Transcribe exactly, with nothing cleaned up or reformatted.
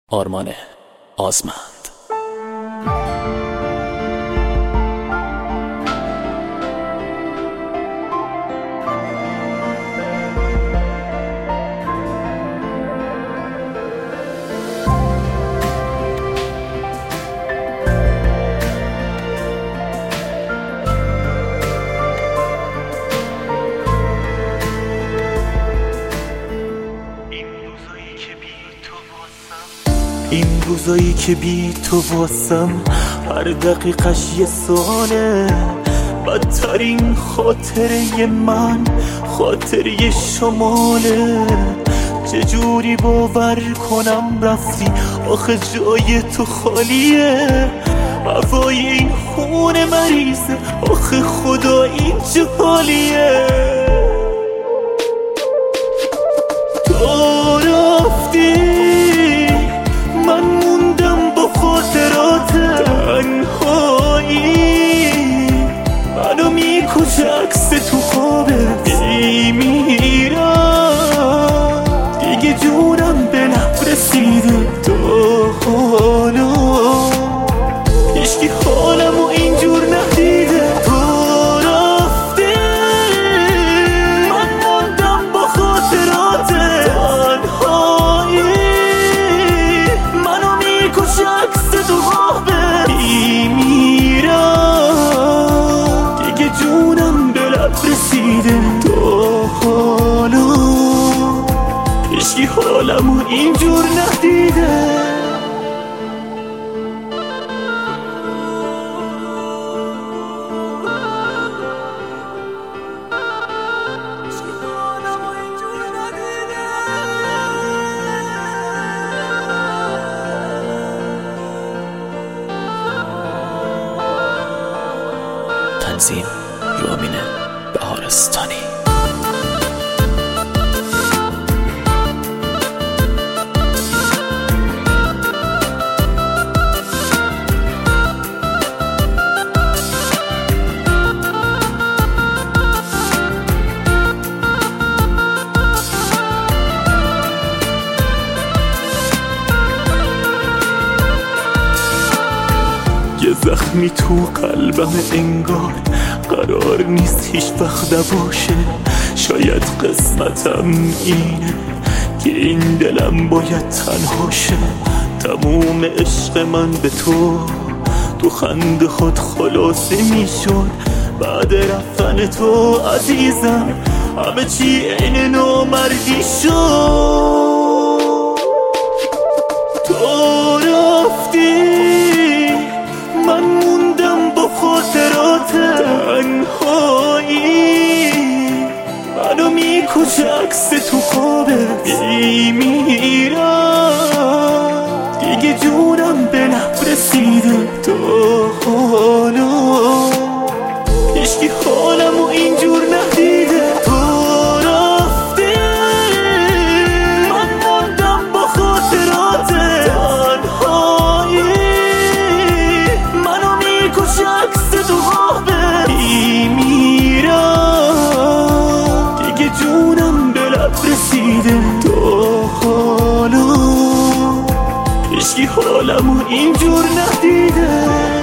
آرمان آزمند. این روزایی که بی تو واسم هر دقیقش یه ساله، بدترین خاطره من خاطره شماله. چجوری باور کنم رفتی آخه جای تو خالیه، هوای این خونه مریضه آخه خدا این چه حالیه. تو رفتی من موندم با خاطرات، تنهایی منو میکشه عکس تو خوابت. میمیرم دیگه جونم به لب رسیده، تو حالا هیچکی حالمو اینجور ندیده. تو رفتی من موندم با خاطرات، تنهایی عکس تو خوابه. میمیرم دیگه جونم به لب رسیده، تو حالا هیچکی حالمو اینجور ندیده. تنظیم یومین بهارستانی. یه زخمی تو قلبم انگار قرار نیست هیچ وقت باشه. شاید قسمتم اینه که این دلم باید تنها شه. تموم عشق من به تو تو خنده خود خلاصه میشد. بعد رفتن تو عزیزم همه چی عین نامردی شد. تو رفتی من موندم با خاطرات، تنهایی منو میکشه عکس تو خوابت. میمیرم دیگه جونم به لب رسیده، تو حالا هیچکی حالمو اینجور ندیده. تو رفتی من موندم با خاطرات، تنهایی عکس تو خوابه. میمیرم دیگه جونم به لب رسیده، تو حالا هیچکی حالمو اینجور ندیده.